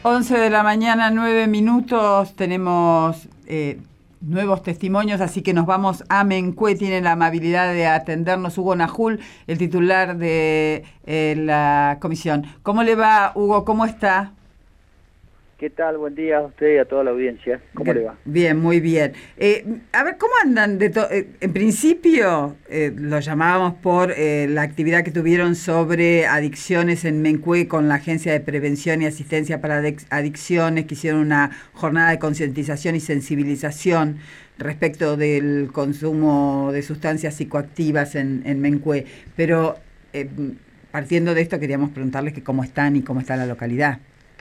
11 de la mañana, 9 minutos, tenemos nuevos testimonios, así que nos vamos a Mencue. Tiene la amabilidad de atendernos Hugo Najul, el titular de la comisión. ¿Cómo le va, Hugo? ¿Cómo está? ¿Qué tal? Buen día a usted y a toda la audiencia. ¿Cómo le va? Bien, muy bien. A ver, ¿cómo andan? En principio, lo llamábamos por la actividad que tuvieron sobre adicciones en Mencue con la Agencia de Prevención y Asistencia para Adicciones, que hicieron una jornada de concientización y sensibilización respecto del consumo de sustancias psicoactivas en Mencue. Pero partiendo de esto, queríamos preguntarles que cómo están y cómo está la localidad.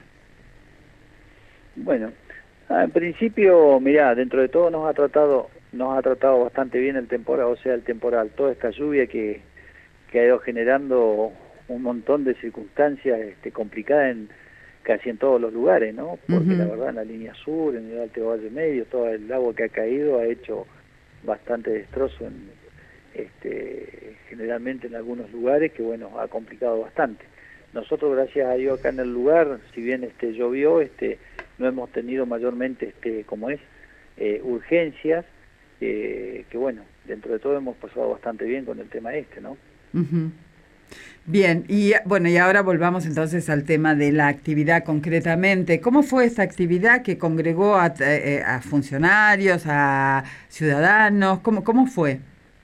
Bueno, en principio, mirá, dentro de todo nos ha tratado bastante bien el temporal, toda esta lluvia que ha ido generando un montón de circunstancias complicadas casi en todos los lugares, ¿no? Porque la verdad en la línea sur, en el Alto Valle Medio, todo el agua que ha caído ha hecho bastante destrozo generalmente en algunos lugares que, bueno, ha complicado bastante. Nosotros, gracias a Dios, acá en el lugar, si bien llovió, no hemos tenido mayormente, urgencias, que bueno, dentro de todo hemos pasado bastante bien con el tema ¿no? Uh-huh. Bien, y bueno, y ahora volvamos entonces al tema de la actividad concretamente. ¿Cómo fue esta actividad que congregó a funcionarios, a ciudadanos? ¿Cómo fue?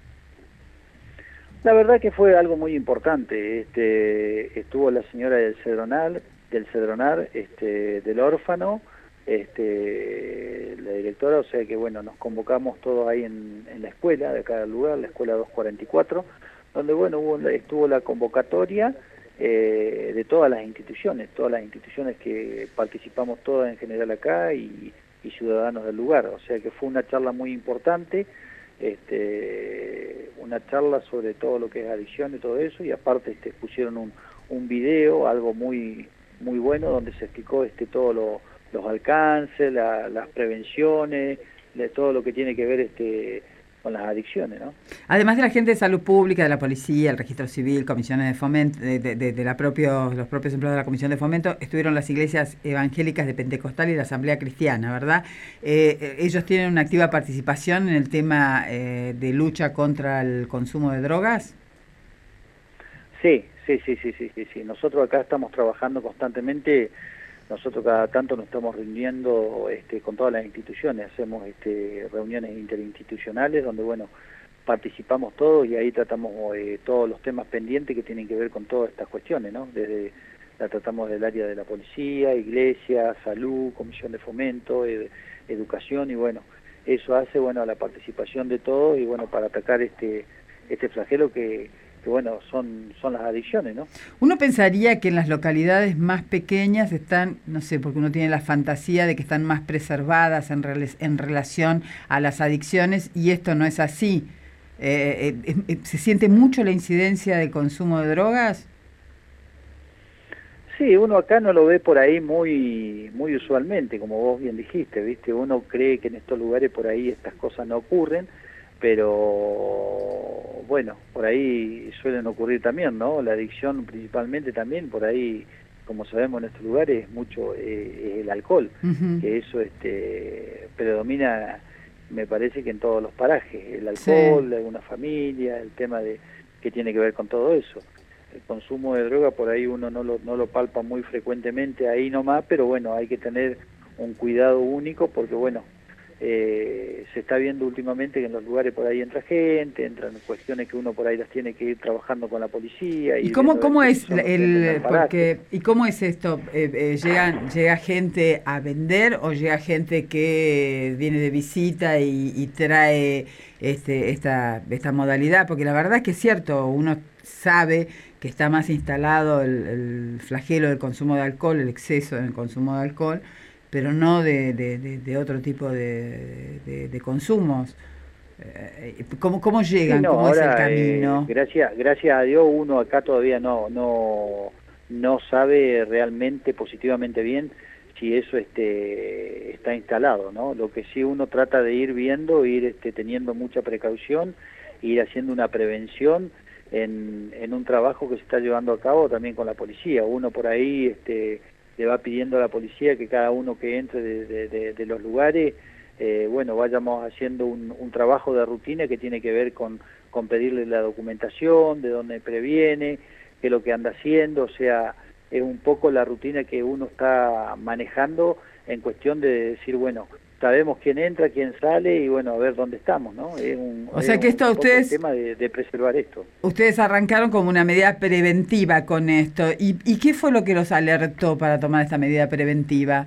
La verdad que fue algo muy importante. Estuvo la señora del Cedronar, del órfano, la directora, o sea que bueno, nos convocamos todos ahí en la escuela de cada lugar, la escuela 244, donde bueno, estuvo la convocatoria de todas las instituciones que participamos todas en general acá y ciudadanos del lugar, o sea que fue una charla muy importante. Una charla sobre todo lo que es adicción y todo eso, y aparte pusieron un video, algo muy muy bueno, donde se explicó todos los alcances, las prevenciones, de todo lo que tiene que ver con las adicciones, ¿no? Además de la gente de salud pública, de la policía, el registro civil, comisiones de fomento, de los propios empleados de la comisión de fomento, estuvieron las iglesias evangélicas de Pentecostal y la Asamblea Cristiana, ¿verdad? Ellos tienen una activa participación en el tema de lucha contra el consumo de drogas. Sí. Nosotros acá estamos trabajando constantemente. Nosotros cada tanto nos estamos reuniendo con todas las instituciones, hacemos reuniones interinstitucionales donde, bueno, participamos todos y ahí tratamos todos los temas pendientes que tienen que ver con todas estas cuestiones, ¿no? La tratamos del área de la policía, iglesia, salud, comisión de fomento, educación, y bueno, eso hace, bueno, la participación de todos y, bueno, para atacar este flagelo que bueno, son las adicciones, ¿no? Uno pensaría que en las localidades más pequeñas están, no sé, porque uno tiene la fantasía de que están más preservadas en relación a las adicciones, y esto no es así. ¿Se siente mucho la incidencia del consumo de drogas? Sí, uno acá no lo ve por ahí muy usualmente, como vos bien dijiste, ¿viste? Uno cree que en estos lugares por ahí estas cosas no ocurren, pero bueno, por ahí suelen ocurrir también, ¿no? La adicción principalmente también, por ahí, como sabemos en estos lugares, es mucho el alcohol, Uh-huh. que eso predomina, me parece que en todos los parajes, el Sí. alcohol, alguna familia, el tema que tiene que ver con todo eso. El consumo de droga por ahí uno no lo palpa muy frecuentemente ahí nomás, pero bueno, hay que tener un cuidado único porque bueno, se está viendo últimamente que en los lugares por ahí entra gente, entran cuestiones que uno por ahí las tiene que ir trabajando con la policía, ¿Y ir cómo, viendo cómo quiénes es son los que entran al paraje. ¿y cómo es esto? ¿Llega gente a vender o llega gente que viene de visita y trae esta modalidad? Porque la verdad es que es cierto, uno sabe que está más instalado el flagelo del consumo de alcohol, el exceso en el consumo de alcohol, pero no de otro tipo de consumos. ¿Cómo Sí, llegan? no, ¿Cómo es el ahora camino? gracias a Dios uno acá todavía no sabe realmente positivamente bien si eso está instalado, ¿no? Lo que sí uno trata de ir viendo, ir teniendo mucha precaución, ir haciendo una prevención en un trabajo que se está llevando a cabo también con la policía. Uno por ahí le va pidiendo a la policía que cada uno que entre de los lugares, bueno, vayamos haciendo un trabajo de rutina que tiene que ver con pedirle la documentación, de dónde previene, qué es lo que anda haciendo, o sea, es un poco la rutina que uno está manejando en cuestión de decir, bueno, sabemos quién entra, quién sale y bueno, a ver dónde estamos, ¿no? O sea que esto ustedes... el tema de preservar esto. Ustedes arrancaron como una medida preventiva con esto. ¿Y qué fue lo que los alertó para tomar esta medida preventiva?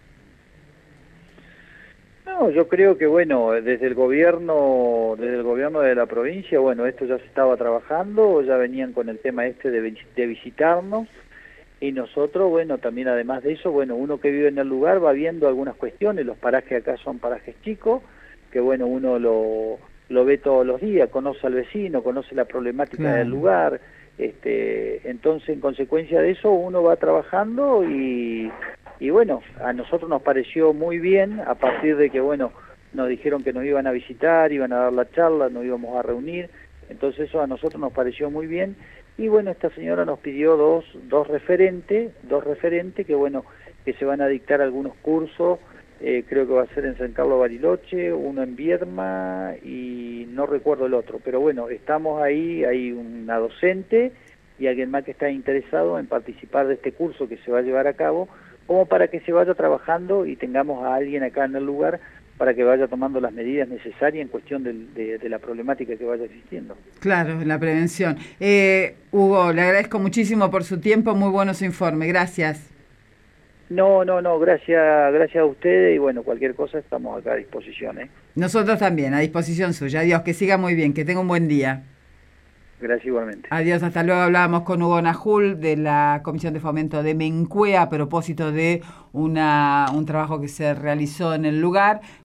No, yo creo que bueno, desde el gobierno de la provincia, bueno, esto ya se estaba trabajando, ya venían con el tema este de visitarnos, y nosotros, bueno, también además de eso, bueno, uno que vive en el lugar va viendo algunas cuestiones, los parajes acá son parajes chicos, que bueno, uno lo ve todos los días, conoce al vecino, conoce la problemática del lugar, entonces en consecuencia de eso uno va trabajando y bueno, a nosotros nos pareció muy bien, a partir de que, bueno, nos dijeron que nos iban a visitar, iban a dar la charla, nos íbamos a reunir, entonces eso a nosotros nos pareció muy bien, y bueno, esta señora nos pidió dos referentes que bueno, que se van a dictar algunos cursos, creo que va a ser en San Carlos Bariloche, uno en Viedma y no recuerdo el otro, pero bueno, estamos ahí, hay una docente y alguien más que está interesado en participar de este curso que se va a llevar a cabo, como para que se vaya trabajando y tengamos a alguien acá en el lugar para que vaya tomando las medidas necesarias en cuestión de la problemática que vaya existiendo. Claro, la prevención. Hugo, le agradezco muchísimo por su tiempo, muy bueno su informe, gracias. No, gracias a ustedes y bueno, cualquier cosa estamos acá a disposición. Nosotros también, a disposición suya. Adiós, que siga muy bien, que tenga un buen día. Gracias igualmente. Adiós, hasta luego. Hablábamos con Hugo Najul de la Comisión de Fomento de Mencue a propósito de un trabajo que se realizó en el lugar.